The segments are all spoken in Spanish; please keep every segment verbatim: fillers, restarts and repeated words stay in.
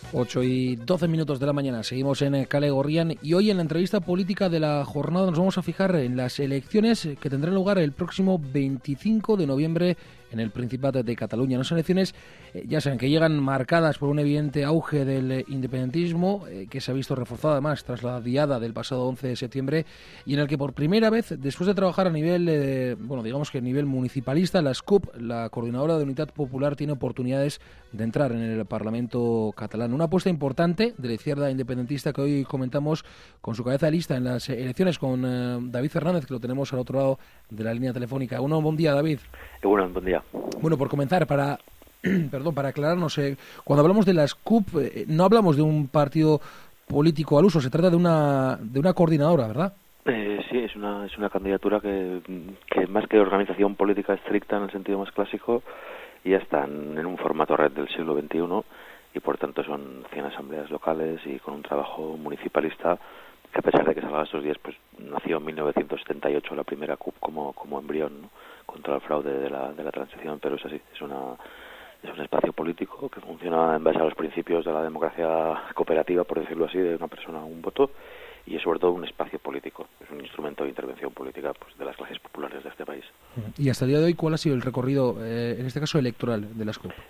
ocho y doce minutos de la mañana, seguimos en Kale Gorrian y hoy en la entrevista política de la jornada nos vamos a fijar en las elecciones que tendrán lugar el próximo veinticinco de noviembre en el Principat de Cataluña. Unas elecciones, eh, ya saben, que llegan marcadas por un evidente auge del independentismo, eh, que se ha visto reforzado además tras la diada del pasado once de septiembre, y en el que por primera vez, después de trabajar a nivel, eh, bueno, digamos que a nivel municipalista, la S C U P, la Coordinadora de Unitat Popular, tiene oportunidades de entrar en el Parlamento catalán. Una apuesta importante de la izquierda independentista que hoy comentamos con su cabeza de lista en las elecciones, con eh, David Fernández, que lo tenemos al otro lado de la línea telefónica. Uno, buen día, David. Eh, bueno, buen día. Bueno, por comenzar, para perdón, para aclararnos, eh, cuando hablamos de la S C U P, eh, no hablamos de un partido político al uso, se trata de una de una coordinadora, ¿verdad? Eh, sí, es una es una candidatura que, que más que organización política estricta en el sentido más clásico, ya están en un formato red del siglo veintiuno y por tanto son cien asambleas locales y con un trabajo municipalista que, a pesar de que salga estos días, pues nació en mil novecientos setenta y ocho la primera C U P como como embrión, ¿no?, contra el fraude de la de la transición, pero es así, es una es un espacio político que funciona en base a los principios de la democracia cooperativa, por decirlo así, de una persona un voto, y es sobre todo un espacio político, es un instrumento de intervención política, pues, de las clases populares de este país. Y hasta el día de hoy, ¿cuál ha sido el recorrido, eh, en este caso electoral, de la S C U P?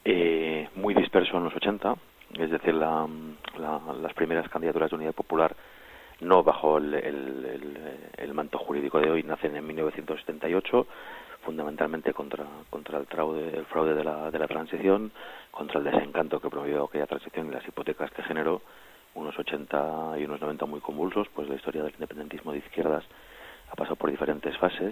Eh, muy disperso en los ochenta, es decir, la, la, las primeras candidaturas de Unidad Popular, no bajo el, el, el, el manto jurídico de hoy, nacen en mil novecientos setenta y ocho, fundamentalmente contra contra el fraude el fraude de la de la transición, contra el desencanto que promovió aquella transición y las hipotecas que generó, unos ochenta y unos noventa muy convulsos. Pues la historia del independentismo de izquierdas ha pasado por diferentes fases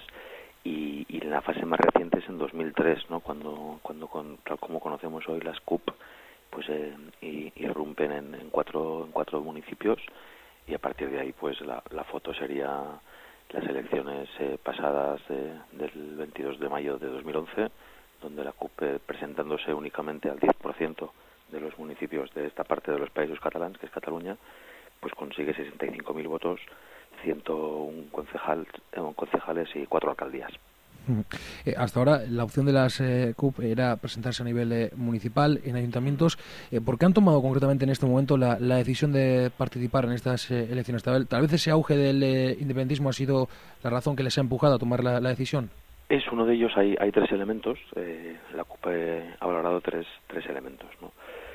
y, y la fase más reciente es en dos mil tres, ¿no?, cuando cuando con, tal como conocemos hoy las C U P pues eh, y, irrumpen en, en cuatro en cuatro municipios, y a partir de ahí pues la, la foto sería las elecciones eh, pasadas de, del veintidós de mayo de dos mil once, donde la C U P, eh, presentándose únicamente al diez por ciento de los municipios de esta parte de los Països Catalans, que es Cataluña, pues consigue sesenta y cinco mil votos, ciento uno concejal, eh, concejales y cuatro alcaldías. Eh, hasta ahora la opción de las eh, C U P era presentarse a nivel eh, municipal, en ayuntamientos. Eh, ¿Por qué han tomado concretamente en este momento la, la decisión de participar en estas eh, elecciones? Tal, tal vez ese auge del eh, independentismo ha sido la razón que les ha empujado a tomar la, la decisión. Es uno de ellos. Hay, hay tres elementos. Eh, la C U P ha valorado tres, tres elementos, ¿no?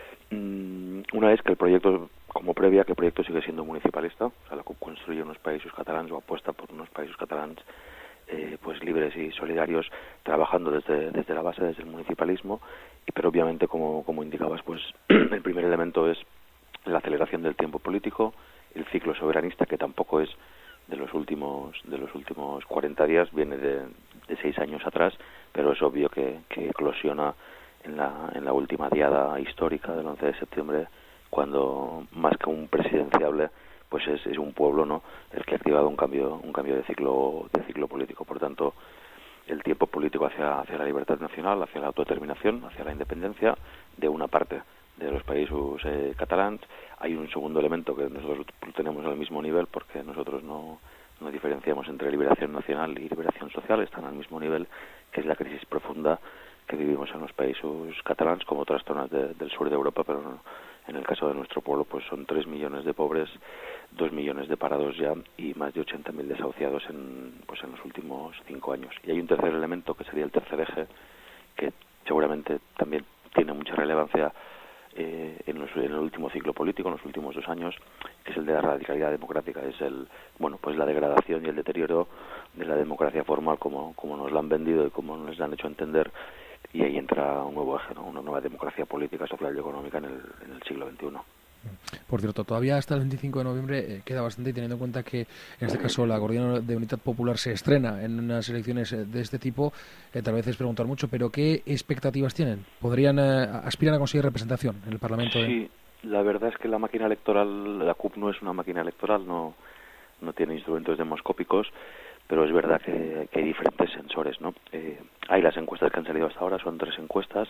Mm, una es que el proyecto, como previa, que el proyecto sigue siendo municipalista. O sea, la C U P construye unos Països Catalans o apuesta por unos Països Catalans Eh, pues libres y solidarios, trabajando desde desde la base, desde el municipalismo. Y pero obviamente, como como indicabas, pues el primer elemento es la aceleración del tiempo político, el ciclo soberanista, que tampoco es de los últimos de los últimos cuarenta días, viene de, de seis años atrás, pero es obvio que, que eclosiona en la en la última diada histórica del once de septiembre, cuando más que un presidenciable, pues es, es un pueblo, ¿no?, el que ha activado un cambio un cambio de ciclo de ciclo político. Por tanto, el tiempo político hacia hacia la libertad nacional, hacia la autodeterminación, hacia la independencia de una parte de los países eh, catalans. Hay un segundo elemento que nosotros tenemos al mismo nivel, porque nosotros no no diferenciamos entre liberación nacional y liberación social, están al mismo nivel, que es la crisis profunda que vivimos en los países catalans, como otras zonas de, del sur de Europa, pero no, en el caso de nuestro pueblo pues son tres millones de pobres, dos millones de parados ya y más de ochenta mil desahuciados en pues en los últimos cinco años. Y hay un tercer elemento, que sería el tercer eje, que seguramente también tiene mucha relevancia eh, en, los, en el último ciclo político, en los últimos dos años, que es el de la radicalidad democrática. Es el bueno pues la degradación y el deterioro de la democracia formal, como, como nos la han vendido y como nos la han hecho entender. Y ahí entra un nuevo eje, ¿no?, una nueva democracia política, social y económica en el, en el siglo veintiuno. Por cierto, todavía hasta el veinticinco de noviembre eh, queda bastante, y teniendo en cuenta que en este caso la Coordinadora de Unitat Popular se estrena en unas elecciones eh, de este tipo, eh, tal vez es preguntar mucho, pero ¿qué expectativas tienen? ¿Podrían eh, aspirar a conseguir representación en el Parlamento? Sí, de... la verdad es que la máquina electoral, la C U P no es una máquina electoral, no, no tiene instrumentos demoscópicos, pero es verdad que, que hay diferentes sensores, ¿no? Eh, hay las encuestas que han salido hasta ahora, son tres encuestas.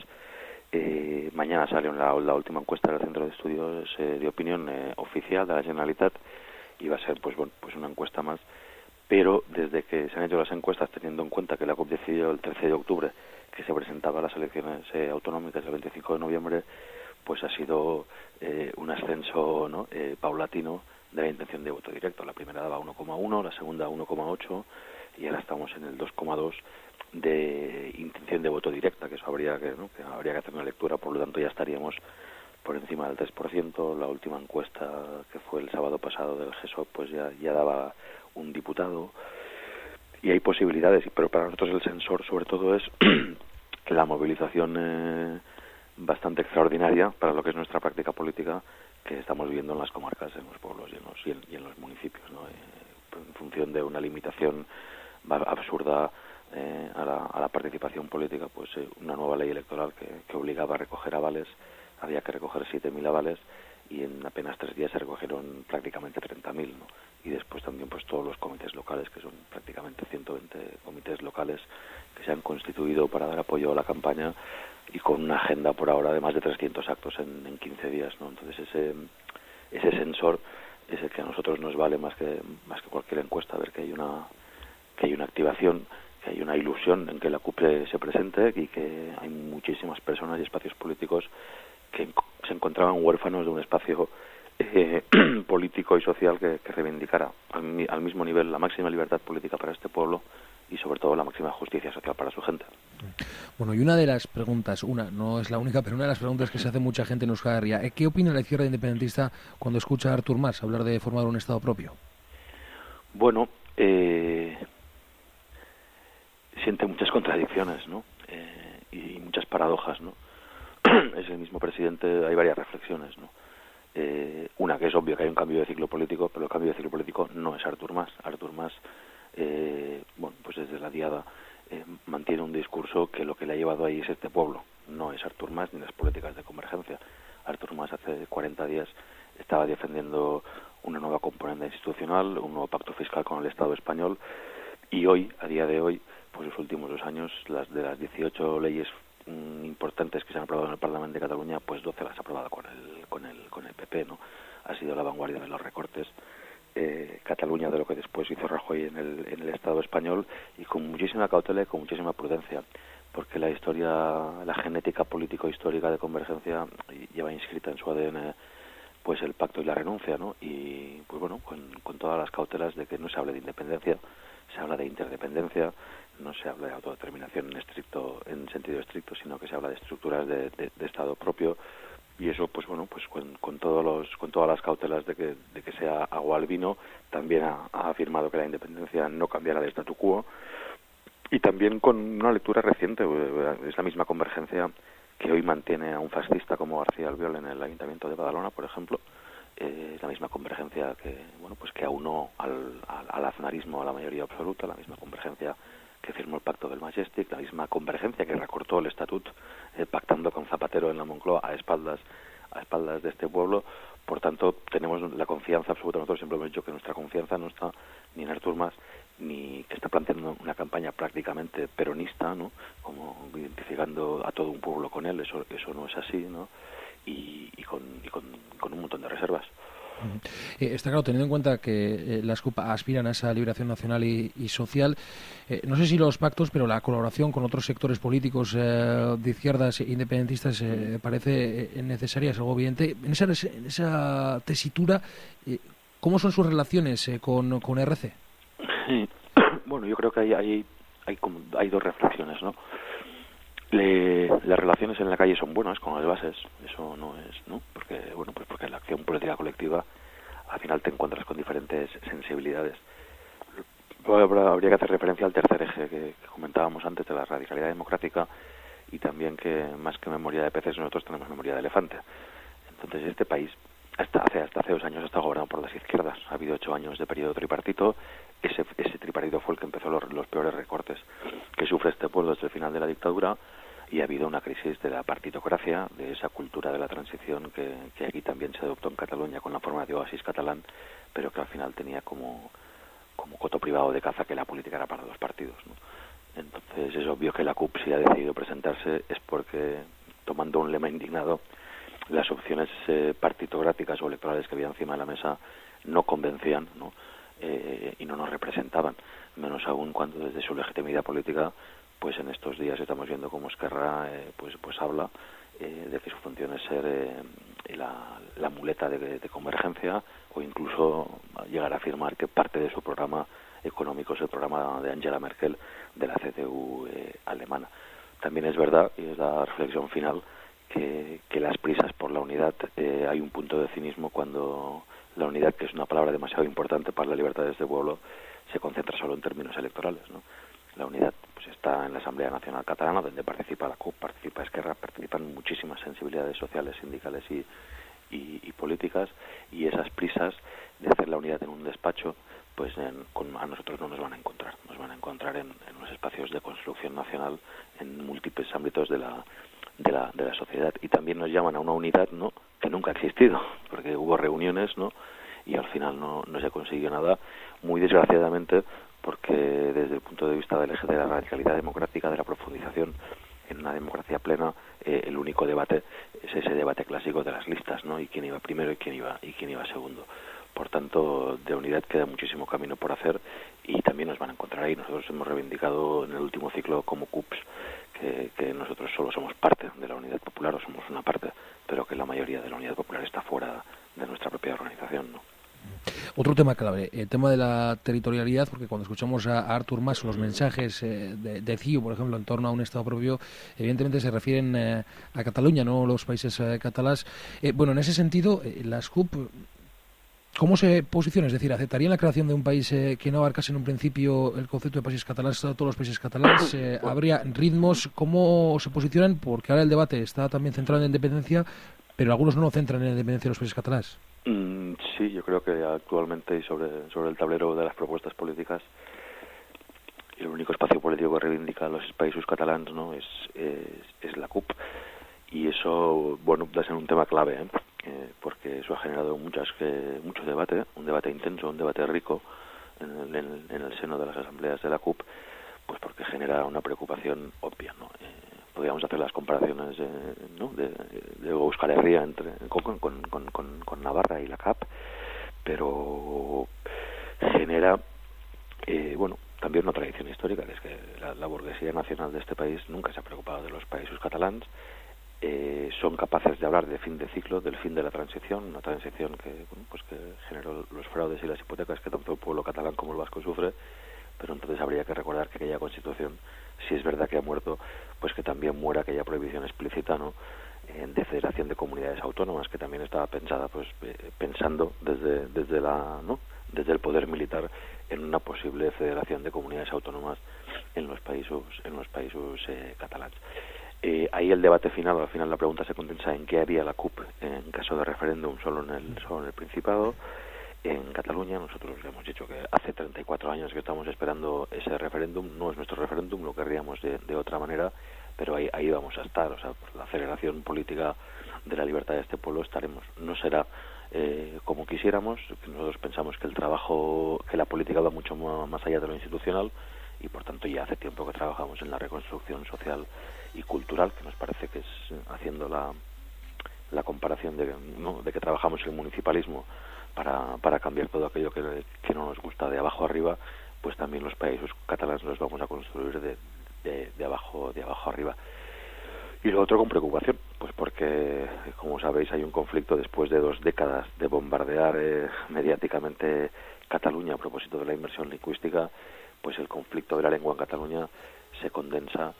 Eh, mañana sale la, la última encuesta del Centro de Estudios eh, de Opinión eh, oficial de la Generalitat, y va a ser pues bueno pues una encuesta más. Pero desde que se han hecho las encuestas, teniendo en cuenta que la C U P decidió el trece de octubre que se presentaba a las elecciones eh, autonómicas del veinticinco de noviembre, pues ha sido eh, un ascenso, ¿no? eh, paulatino de la intención de voto directo. La primera daba uno coma uno, la segunda uno coma ocho y ahora estamos en el dos coma dos de intención de voto directa, que eso habría que, ¿no? que habría que hacer una lectura, por lo tanto ya estaríamos por encima del tres por ciento. La última encuesta, que fue el sábado pasado del G E S O P, pues ya, ya daba un diputado, y hay posibilidades, pero para nosotros el sensor sobre todo es la movilización eh, bastante extraordinaria para lo que es nuestra práctica política, que estamos viendo en las comarcas, en los pueblos y en los, y en, y en los municipios, ¿no? Eh, en función de una limitación absurda eh, a, la, a la participación política, pues eh, una nueva ley electoral que, que obligaba a recoger avales. Había que recoger siete mil avales y en apenas tres días se recogieron prácticamente treinta mil, ¿no? Y después también pues todos los comités locales, que son prácticamente ciento veinte comités locales que se han constituido para dar apoyo a la campaña, y con una agenda por ahora de más de trescientos actos en, en quince días, ¿no? Entonces ese ese sensor es el que a nosotros nos vale más que más que cualquier encuesta, ver que hay una que hay una activación, que hay una ilusión en que la CUP se presente, y que hay muchísimas personas y espacios políticos que se encontraban huérfanos de un espacio eh, político y social que, que reivindicara al, al mismo nivel la máxima libertad política para este pueblo y sobre todo la máxima justicia social para su gente. Bueno, y una de las preguntas, una, no es la única, pero una de las preguntas que se hace mucha gente en Euskal Herria, ¿qué opina la izquierda independentista cuando escucha a Artur Mas hablar de formar un Estado propio? Bueno, eh, siente muchas contradicciones, ¿no? Eh, y muchas paradojas, ¿no? Es el mismo presidente, hay varias reflexiones, ¿no? Eh, una, que es obvio que hay un cambio de ciclo político, pero el cambio de ciclo político no es Artur Mas. Artur Mas, eh, bueno, pues desde la diada eh, mantiene un discurso que lo que le ha llevado ahí es este pueblo, no es Artur Mas ni las políticas de convergencia. Artur Mas hace cuarenta días estaba defendiendo una nueva componente institucional, un nuevo pacto fiscal con el Estado español, y hoy, a día de hoy, pues los últimos dos años, las de las dieciocho leyes importantes que se han aprobado en el Parlamento de Cataluña, pues doce las ha aprobado con el con el con el P P, ¿no? Ha sido la vanguardia de los recortes. Eh, Cataluña de lo que después hizo Rajoy en el en el Estado español, y con muchísima cautela y con muchísima prudencia, porque la historia, la genética político-histórica de convergencia lleva inscrita en su A D N pues el pacto y la renuncia, ¿no? Y pues bueno, con, con todas las cautelas de que no se hable de independencia, se habla de interdependencia, no se habla de autodeterminación en estricto, en sentido estricto, sino que se habla de estructuras de, de, de Estado propio, y eso, pues bueno, pues con, con todos los, con todas las cautelas de que, de que sea agua al vino. También ha, ha afirmado que la independencia no cambiará de statu quo, y también con una lectura reciente, es la misma convergencia que hoy mantiene a un fascista como García Albiol en el Ayuntamiento de Badalona, por ejemplo. Eh, es la misma convergencia que, bueno, pues que aunó al, al, al aznarismo a la mayoría absoluta, la misma convergencia que firmó el pacto del Majestic, la misma convergencia que recortó el estatut eh, pactando con Zapatero en la Moncloa a espaldas a espaldas de este pueblo. Por tanto, tenemos la confianza absoluta. Nosotros siempre hemos dicho que nuestra confianza no está ni en Artur Mas, ni que está planteando una campaña prácticamente peronista, ¿no? Como identificando a todo un pueblo con él. Eso eso no es así, ¿no? Y, y, con, y con, con un montón de reservas. Eh, está claro, teniendo en cuenta que eh, las C U P aspiran a esa liberación nacional y, y social, eh, no sé si los pactos, pero la colaboración con otros sectores políticos eh, de izquierdas e independentistas eh, parece eh, necesaria, es algo evidente. En esa, en esa tesitura, eh, ¿cómo son sus relaciones eh, con, con R C? Sí. Bueno, yo creo que hay hay hay, como, hay dos reflexiones, ¿no? Le, las relaciones en la calle son buenas con las bases, eso no es, ¿no? Porque, bueno, pues porque en la acción política colectiva al final te encuentras con diferentes sensibilidades. Habría que hacer referencia al tercer eje que, que comentábamos antes, de la radicalidad democrática, y también que más que memoria de peces nosotros tenemos memoria de elefante. Entonces este país hasta hace hasta hace dos años está gobernado por las izquierdas. Ha habido ocho años de periodo tripartito. Ese ese tripartito fue el que empezó los, los peores recortes que sufre este pueblo desde el final de la dictadura, y ha habido una crisis de la partitocracia, de esa cultura de la transición que, que aquí también se adoptó en Cataluña con la forma de oasis catalán, pero que al final tenía como, como coto privado de caza que la política era para los partidos, ¿no? Entonces es obvio que la C U P, si ha decidido presentarse, es porque, tomando un lema indignado, las opciones eh, partitocráticas o electorales que había encima de la mesa no convencían, ¿no? Eh, y no nos representaban, menos aún cuando desde su legitimidad política, pues en estos días estamos viendo cómo Esquerra eh, pues pues habla eh, de que su función es ser eh, la, la muleta de, de convergencia, o incluso llegar a afirmar que parte de su programa económico es el programa de Angela Merkel de la C D U eh, alemana. También es verdad, y es la reflexión final, que, que las prisas por la unidad, eh, hay un punto de cinismo cuando la unidad, que es una palabra demasiado importante para la libertad de este pueblo, se concentra solo en términos electorales, ¿no? La unidad pues está en la Asamblea Nacional Catalana, donde participa la C U P, participa Esquerra, participan muchísimas sensibilidades sociales, sindicales y, y, y políticas, y esas prisas de hacer la unidad en un despacho, pues en, con, a nosotros no nos van a encontrar, nos van a encontrar en, en los espacios de construcción nacional, en múltiples ámbitos de la, de la de la sociedad, y también nos llaman a una unidad, ¿no?, que nunca ha existido, porque hubo reuniones, ¿no?, y al final no, no se consiguió nada, muy desgraciadamente, porque desde el punto de vista del eje de la radicalidad democrática, de la profundización en una democracia plena, eh, el único debate es ese debate clásico de las listas, ¿no?, y quién iba primero y quién iba y quién iba segundo. Por tanto, de unidad queda muchísimo camino por hacer, y también nos van a encontrar ahí. Nosotros hemos reivindicado en el último ciclo como C U P S que, que nosotros solo somos parte de la Unidad Popular, o somos una parte, pero que la mayoría de la Unidad Popular está fuera de nuestra propia organización, ¿no? Otro tema clave, el tema de la territorialidad, porque cuando escuchamos a Artur Mas los mensajes eh, de, de C I U, por ejemplo, en torno a un Estado propio, evidentemente se refieren eh, a Cataluña, no los países eh, catalás. Eh, bueno, en ese sentido, eh, las C U P, ¿cómo se posiciona? Es decir, ¿aceptarían la creación de un país eh, que no abarcase en un principio el concepto de países catalanes, a todos los países catalanes? Eh, ¿Habría ritmos? ¿Cómo se posicionan? Porque ahora el debate está también centrado en la independencia, pero algunos no lo centran en la independencia de los países catalanes. Mm, sí, yo creo que actualmente, y sobre, sobre el tablero de las propuestas políticas, el único espacio político que reivindica a los países catalanes, ¿no?, es, es, es la C U P. Y eso, bueno, va a ser un tema clave, ¿eh? Eh, porque eso ha generado muchas eh, mucho debate, un debate intenso, un debate rico en el, en, en el seno de las asambleas de la C U P, pues porque genera una preocupación obvia, ¿no? Eh, podríamos hacer las comparaciones, eh, ¿no?, de, de Euskal Herria entre, con, con, con, con, con Navarra y la C A P, pero genera, eh, bueno, también una tradición histórica, que es que la, la burguesía nacional de este país nunca se ha preocupado de los países catalanes. Eh, son capaces de hablar de fin de ciclo, del fin de la transición, una transición que, bueno, pues que generó los fraudes y las hipotecas que tanto el pueblo catalán como el vasco sufre, pero entonces habría que recordar que aquella Constitución, si es verdad que ha muerto, pues que también muera aquella prohibición explícita, ¿no?, de federación de comunidades autónomas, que también estaba pensada, pues eh, pensando desde desde la, ¿no?, desde el poder militar en una posible federación de comunidades autónomas en los países en los países eh, catalanes. Eh, ahí el debate final, al final la pregunta se condensa en qué haría la C U P en caso de referéndum solo en el solo en el Principado. En Cataluña nosotros le hemos dicho que hace treinta y cuatro años que estamos esperando ese referéndum, no es nuestro referéndum, lo querríamos de, de otra manera, pero ahí, ahí vamos a estar, o sea, por la aceleración política de la libertad de este pueblo estaremos. No será eh, como quisiéramos, nosotros pensamos que el trabajo, que la política va mucho más allá de lo institucional, y por tanto ya hace tiempo que trabajamos en la reconstrucción social y cultural, que nos parece que es, haciendo la, la comparación de, ¿no?, de que trabajamos el municipalismo para, para cambiar todo aquello que, que no nos gusta de abajo arriba, pues también los países catalanes los vamos a construir de, de, de abajo de abajo arriba. Y lo otro con preocupación, pues porque, como sabéis, hay un conflicto después de dos décadas de bombardear eh, mediáticamente Cataluña a propósito de la inmersión lingüística. Pues el conflicto de la lengua en Cataluña se condensa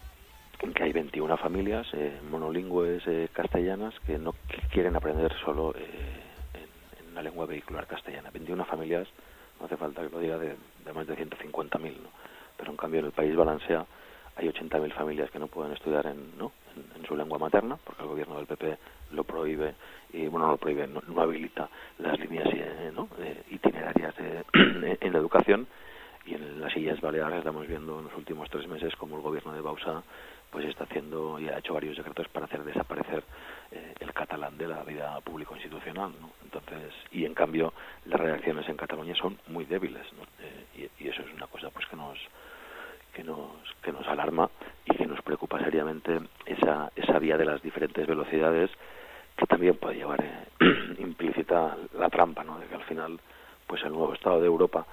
en que hay veintiuna familias eh, monolingües eh, castellanas que no que quieren aprender solo eh, en, en la lengua vehicular castellana. veintiuna familias, no hace falta que lo diga, de, de más de ciento cincuenta mil, ¿no? Pero en cambio en el País Valencià hay ochenta mil familias que no pueden estudiar en, ¿no?, en, en su lengua materna, porque el gobierno del P P lo prohíbe, y bueno, no lo prohíbe, no, no habilita las líneas eh, ¿no?, eh, itinerarias de, en la educación. Y en las Illes Baleares estamos viendo en los últimos tres meses como el gobierno de Bausa pues está haciendo y ha hecho varios decretos para hacer desaparecer eh, el catalán de la vida público institucional, ¿no? Entonces, y en cambio las reacciones en Cataluña son muy débiles, ¿no? Eh, y, y eso es una cosa pues que nos que nos que nos alarma y que nos preocupa seriamente, esa esa vía de las diferentes velocidades, que también puede llevar eh, implícita la trampa, ¿no?, de que al final pues el nuevo Estado de Europa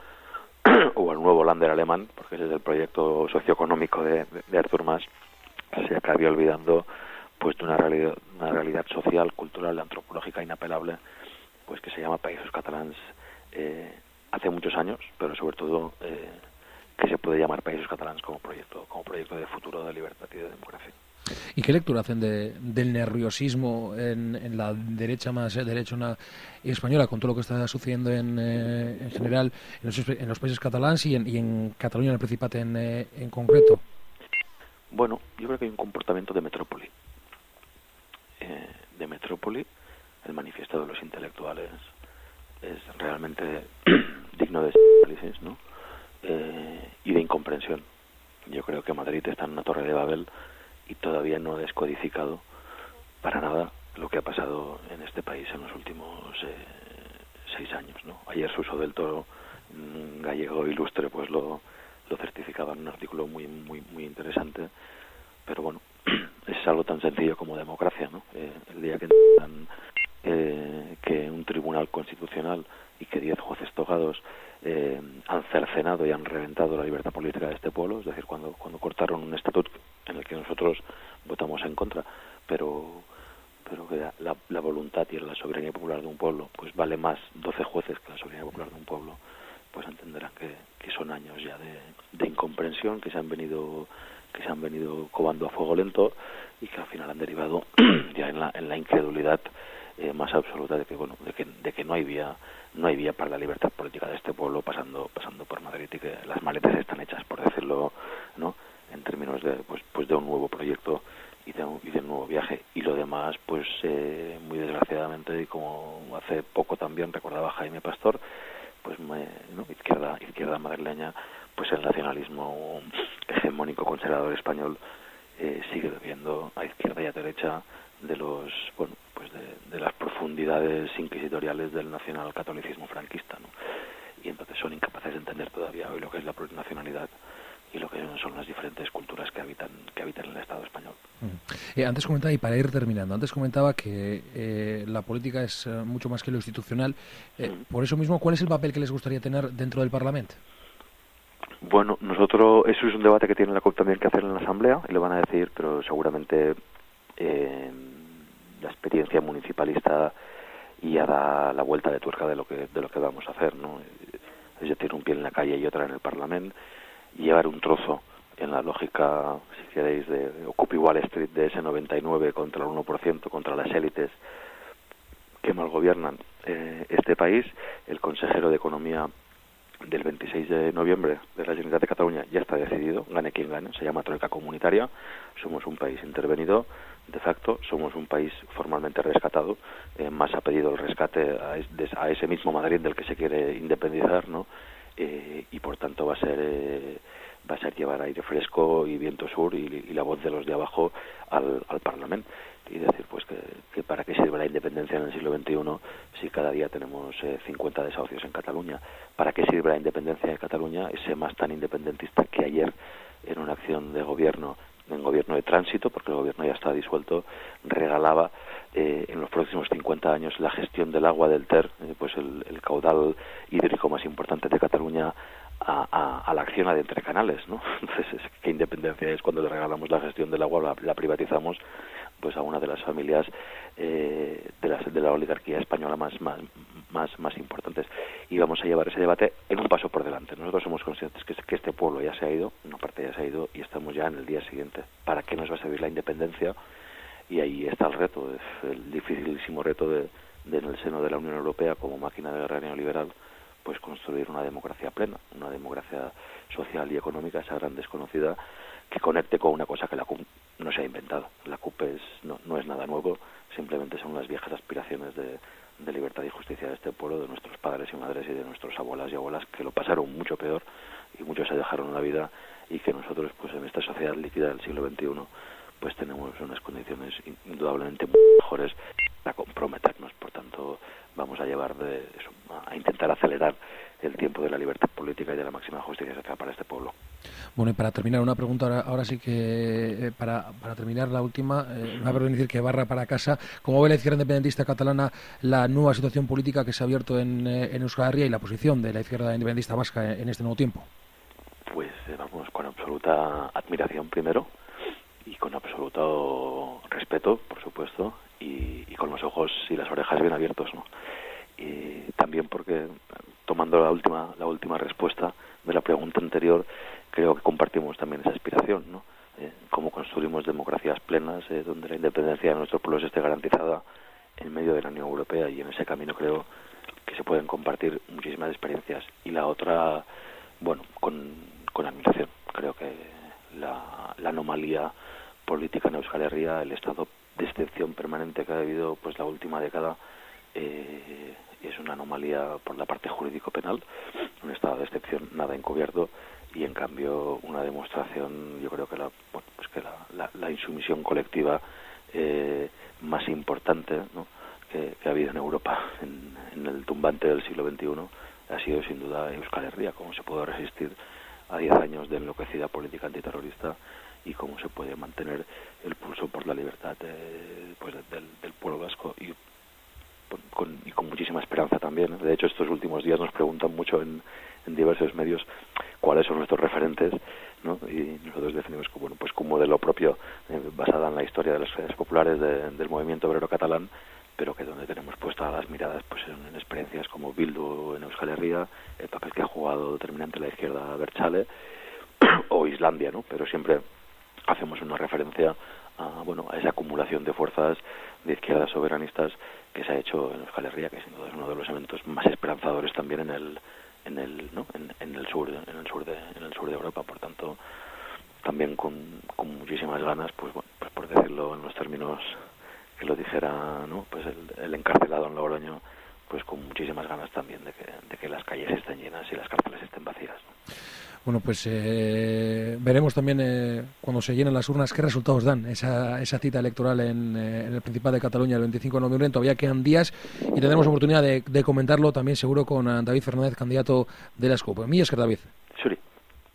o el nuevo Länder alemán, porque ese es el proyecto socioeconómico de, de Artur Mas, se acabe olvidando pues de una realidad, una realidad social, cultural, antropológica inapelable, pues que se llama Països Catalans eh, hace muchos años, pero sobre todo eh, que se puede llamar Països Catalans como proyecto, como proyecto de futuro, de libertad y de democracia. ¿Y qué lectura hacen de, del nerviosismo en, en la derecha más eh, derechona española, con todo lo que está sucediendo en, eh, en general en los, en los países catalanes y en, y en Cataluña, en el Principat en, eh, en concreto? Bueno, yo creo que hay un comportamiento de metrópoli. Eh, de metrópoli, el manifiesto de los intelectuales es realmente digno de análisis, ¿no? Eh, y de incomprensión. Yo creo que Madrid está en una torre de Babel y todavía no ha descodificado para nada lo que ha pasado en este país en los últimos eh, seis años, ¿no? Ayer Suso del Toro, un gallego ilustre, pues lo, lo certificaba en un artículo muy muy muy interesante. Pero bueno, es algo tan sencillo como democracia, ¿no? Eh, el día que entiendan eh, que un tribunal constitucional y que diez jueces togados eh, han cercenado y han reventado la libertad política de este pueblo, es decir, cuando cuando cortaron un estatuto en el que nosotros votamos en contra, pero pero que la, la voluntad y la soberanía popular de un pueblo pues vale más doce jueces que la soberanía popular de un pueblo, pues entenderán que, que son años ya de, de incomprensión que se han venido que se han venido cobando a fuego lento y que al final han derivado ya en la en la incredulidad eh, más absoluta de que bueno de que de que no hay vía no hay vía para la libertad política de este pueblo pasando pasando por Madrid y que las maletas están hechas, por decirlo, ¿no?, en términos de pues pues de un nuevo proyecto y de un, y de un nuevo viaje. Y lo demás pues eh, muy desgraciadamente, y como hace poco también recordaba Jaime Pastor, pues me, ¿no? izquierda izquierda madrileña, pues el nacionalismo hegemónico conservador español eh, sigue bebiendo a izquierda y a derecha de los bueno pues de, de las profundidades inquisitoriales del nacionalcatolicismo franquista, ¿no? Y entonces son incapaces de entender todavía hoy lo que es la plurinacionalidad y lo que son las diferentes culturas que habitan que habitan en el Estado español. Eh, antes comentaba, y para ir terminando, antes comentaba que eh, la política es eh, mucho más que lo institucional. Eh, mm. Por eso mismo, ¿cuál es el papel que les gustaría tener dentro del Parlamento? Bueno, nosotros, eso es un debate que tiene la C U P también que hacer en la Asamblea, y lo van a decir, pero seguramente eh, la experiencia municipalista ya da la vuelta de tuerca de lo que de lo que vamos a hacer, ¿no? Es decir, un pie en la calle y otra en el Parlamento, y llevar un trozo en la lógica, si queréis, de Occupy Wall Street de ese noventa y nueve contra el uno por ciento, contra las élites que mal gobiernan eh, este país. El consejero de Economía del veintiséis de noviembre de la Generalitat de Cataluña ya está decidido, gane quien gane, se llama troika comunitaria. Somos un país intervenido de facto, somos un país formalmente rescatado, eh, más ha pedido el rescate a, es, a ese mismo Madrid del que se quiere independizar, ¿no? Eh, y por tanto va a ser eh, va a ser llevar aire fresco y viento sur y, y la voz de los de abajo al, al Parlamento, y decir pues que, que para qué sirve la independencia en el siglo veintiuno si cada día tenemos eh, cincuenta desahucios en Cataluña, para qué sirve la independencia de Cataluña, ese más tan independentista que ayer en una acción de gobierno, en gobierno de tránsito, porque el gobierno ya está disuelto, regalaba eh, en los próximos cincuenta años la gestión del agua del Ter, eh, pues el, el caudal hídrico más importante de Cataluña, a, a, a la acción de Entre Canales, ¿no? Entonces, ¿qué independencia es cuando le regalamos la gestión del agua, la, la privatizamos pues a una de las familias eh, de, las, de la oligarquía española más, más más más importantes? Y vamos a llevar ese debate en un paso por delante. Nosotros somos conscientes que, que este pueblo ya se ha ido, una parte ya se ha ido, y estamos ya en el día siguiente. ¿Para qué nos va a servir la independencia? Y ahí está el reto, es el dificilísimo reto de, de en el seno de la Unión Europea, como máquina de guerra neoliberal, pues construir una democracia plena, una democracia social y económica, esa gran desconocida, que conecte con una cosa que la C U P no se ha inventado. La C U P es, no, no es nada nuevo, simplemente son las viejas aspiraciones de, de libertad y justicia de este pueblo, de nuestros padres y madres y de nuestros abuelas y abuelas, que lo pasaron mucho peor y muchos se dejaron la vida, y que nosotros pues en esta sociedad líquida del siglo veintiuno pues tenemos unas condiciones indudablemente muy mejores para comprometernos. Por tanto, vamos a llevar de eso, a intentar acelerar el tiempo de la libertad política y de la máxima justicia social para este pueblo. Bueno, y para terminar, una pregunta ahora, ahora sí que, eh, para, para terminar la última, eh, me va a permitir que barra para casa. ¿Cómo ve la izquierda independentista catalana la nueva situación política que se ha abierto en, eh, en Euskal Herria y la posición de la izquierda independentista vasca en, en este nuevo tiempo? Pues eh, vamos, con absoluta admiración primero, y con absoluto respeto, por supuesto, y, y con los ojos y las orejas bien abiertos, ¿no? Y también porque, tomando la última la última respuesta de la pregunta anterior, creo que compartimos también esa aspiración, ¿no? Eh, cómo construimos democracias plenas, eh, donde la independencia de nuestros pueblos esté garantizada en medio de la Unión Europea, y en ese camino creo que se pueden compartir muchísimas experiencias. Y la otra, bueno, con, con admiración. Creo que la, la anomalía política en Euskal Herria, el estado de excepción permanente que ha habido pues la última década, eh, es una anomalía por la parte jurídico-penal, un estado de excepción nada encubierto, y en cambio una demostración, yo creo que la, bueno, pues que la, la, la insumisión colectiva eh, más importante, ¿no?, que, que ha habido en Europa en, en el tumbante del siglo veintiuno ha sido sin duda Euskal Herria. Cómo se puede resistir a diez años de enloquecida política antiterrorista y cómo se puede mantener el pulso por la libertad de, pues del, del pueblo vasco, y con, y con muchísima esperanza también. De hecho, estos últimos días nos preguntan mucho en, en diversos medios cuáles son nuestros referentes, ¿no? Y nosotros definimos como, bueno, pues como modelo propio, eh, basada en la historia de las redes populares de, del movimiento obrero catalán, pero que donde tenemos puestas las miradas pues en, en experiencias como Bildu en Euskal Herria, el papel que ha jugado determinante la izquierda Abertzale, o Islandia, ¿no? Pero siempre hacemos una referencia a, bueno, a esa acumulación de fuerzas de izquierdas soberanistas que se ha hecho en Euskal Herria, que sin duda es uno de los elementos más esperanzadores también en el en el ¿no? en, en el sur en el sur de en el sur de Europa. Por tanto, también con, con muchísimas ganas, pues bueno, pues por decirlo en los términos que lo dijera, ¿no?, pues el, el encarcelado en Logroño, pues con muchísimas ganas también de que, de que las calles estén llenas y las cárceles estén vacías, ¿no? Bueno, pues eh, veremos también eh, cuando se llenen las urnas qué resultados dan esa, esa cita electoral en, eh, en el Principado de Cataluña el veinticinco de noviembre. Todavía quedan días y tendremos oportunidad de, de comentarlo también seguro con David Fernández, candidato de la S C O P. Millas que David.